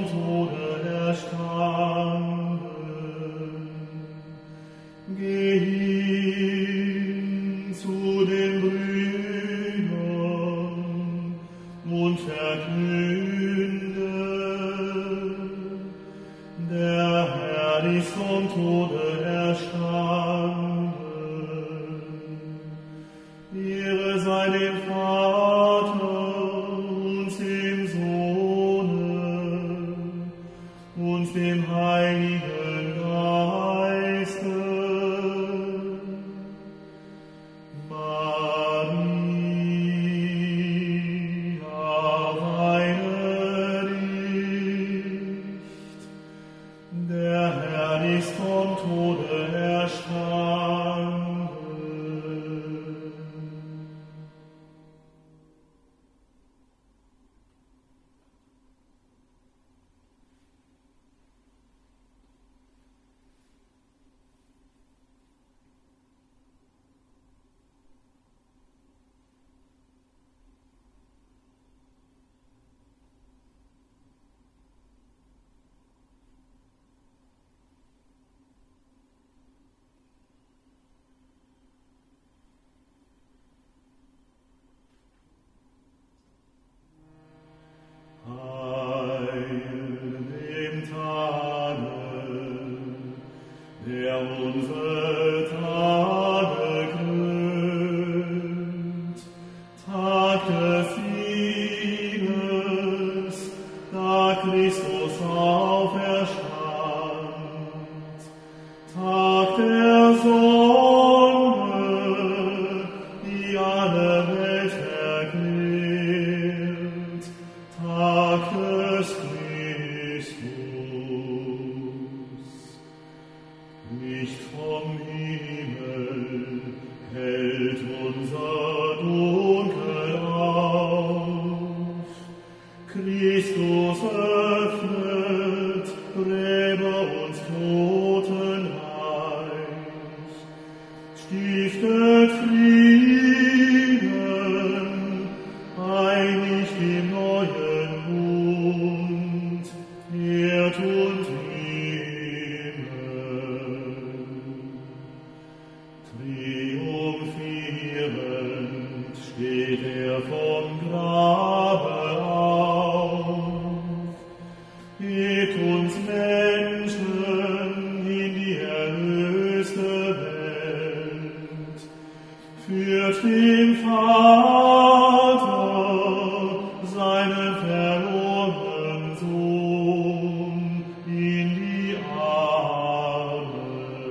vom Tode erstanden. Geh hin zu den Brüdern und verkünde, der Herr ist vom Tode erstanden. Ehre sei dem Vater und dem Sohne und dem Heiligen Geiste. Maria, weine nicht, der Herr ist vom Tode erstanden. Der unsere Tage krönt, Tag des Sieges, da Christus auferstand, Tag der Sonne, die alle Welt erklärt, Tag des Christus. Nicht vom Himmel hält unser Dunkel auf. Christus öffnet Gräber und Totenreich, stiftet Frieden, einigt im neuen Bund, Erd und triumphierend steht vom Grabe auf, hebt uns Menschen in die erlöste Welt, führt dem Vater seinen verlorenen Sohn in die Arme.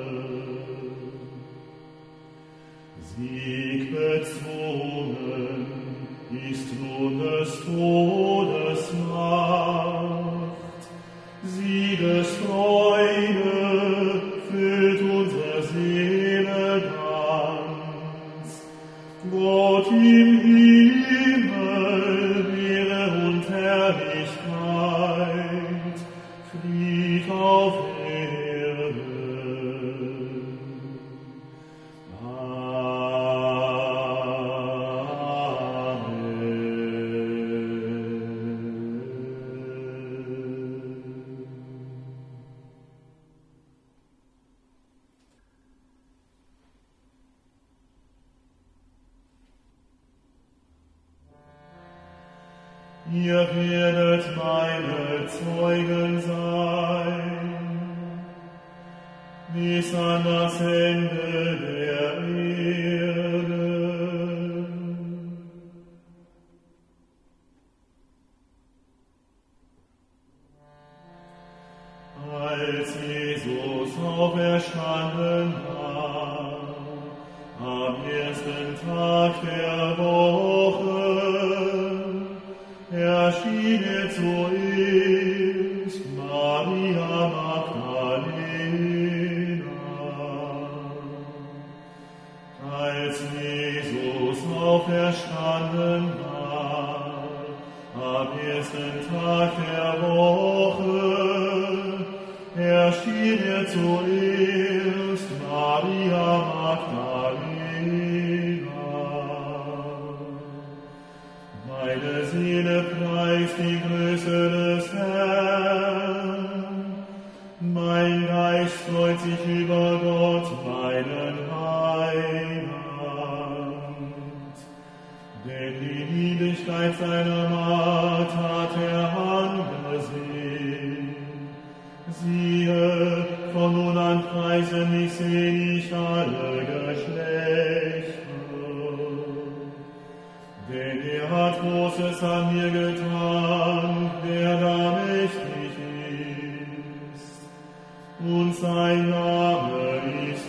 Siegbezwungen ist nun des Todes Macht, Siegesfreude füllt unsere Seele ganz. Gott im Himmel, Ehre und Herrlichkeit, Fried auf Erde. Ihr werdet meine Zeugen sein, bis an das Ende der Erde. Als Jesus auferstanden war, am ersten Tag der Woche, erschien zuerst Maria Magdalena. Als Jesus auferstanden war, am ersten Tag der Woche, erschien zuerst Maria Magdalena. Meine Seele preist die Größe des Herrn, Siehe, von nun an preisen mich selig alle Geschlechter. Denn hat Großes an mir getan, der da mächtig ist. Und sein Name ist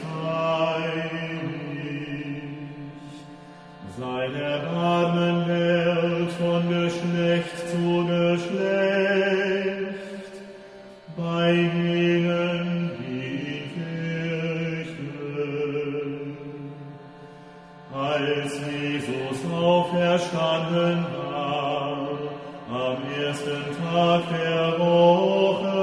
heilig. Sein Erbarmen währt von Geschlecht zu Geschlecht bei denen, die ihn fürchten. Als Jesus auferstanden war, am ersten Tag der Woche,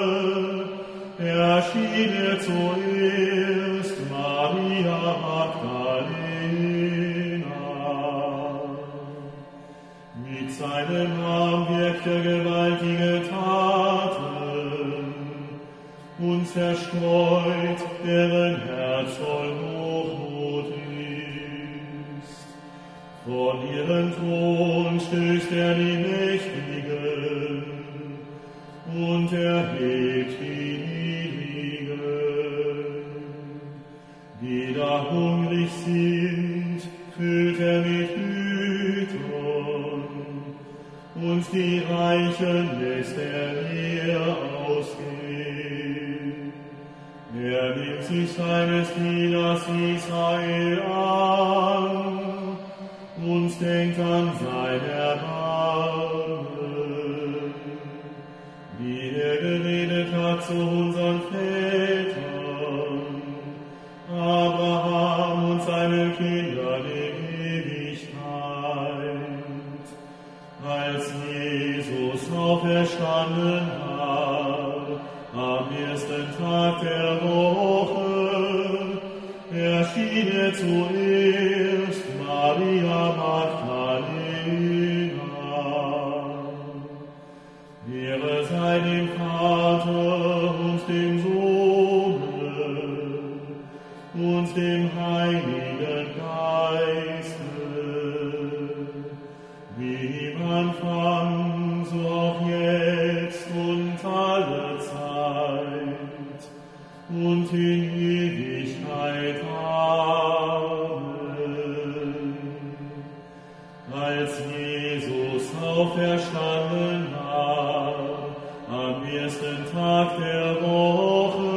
erschien zuerst Maria Magdalena. Mit seinem Arm wirkte gewaltige Taten und zerstreut, deren Herz voll Hochmut ist. Von ihrem Thron stößt die Mächtigen und erhebt die Niedrigen. Die da hungrig sind, füllt mit Gütern, und die Reichen lässt leer ausgehen. Nimmt sich seines Dieners Israel an und denkt an sein Erbarmen, wie geredet hat zu unseren Vätern, Abraham und seinen Kindern in Ewigkeit. Als Jesus auferstanden war, am ersten Tag der Woche, erschien zuerst Maria Magdalena. Ehre sei dem Vater und dem Sohne und dem Heiligen Geiste, wie im Anfang, so auch jetzt und alle Zeit und in Ewigkeit. Amen. Als Jesus auferstanden war, am ersten Tag der Woche,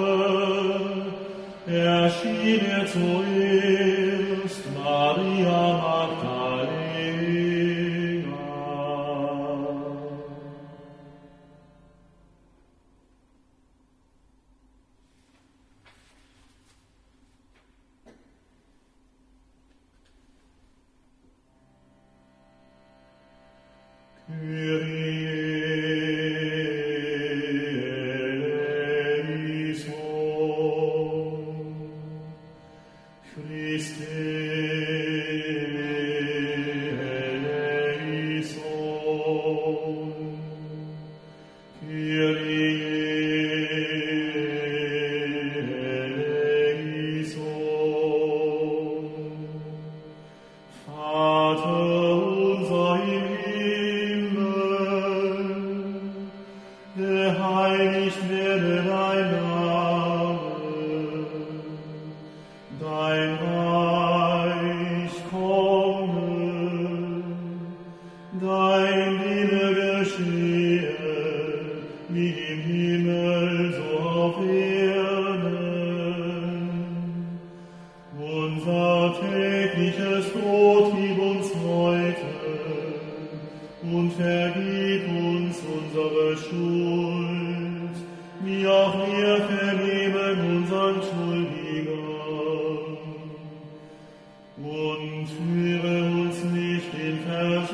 erschien zuerst Maria Magdalena.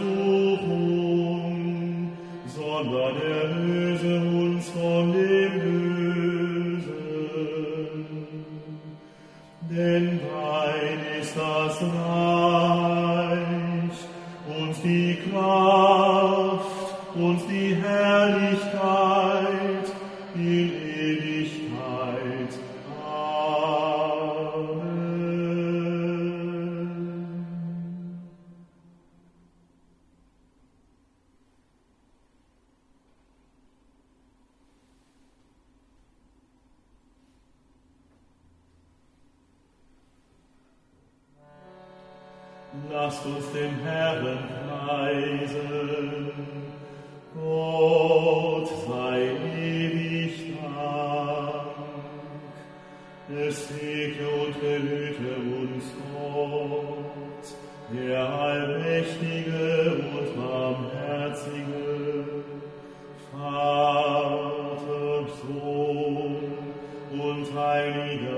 sondern erlöse uns von dem Bösen. Lasst uns den Herrn preisen. Gott sei ewig Dank. Es segne und behüte uns Gott, der allmächtige und barmherzige, Vater, Sohn und Heiliger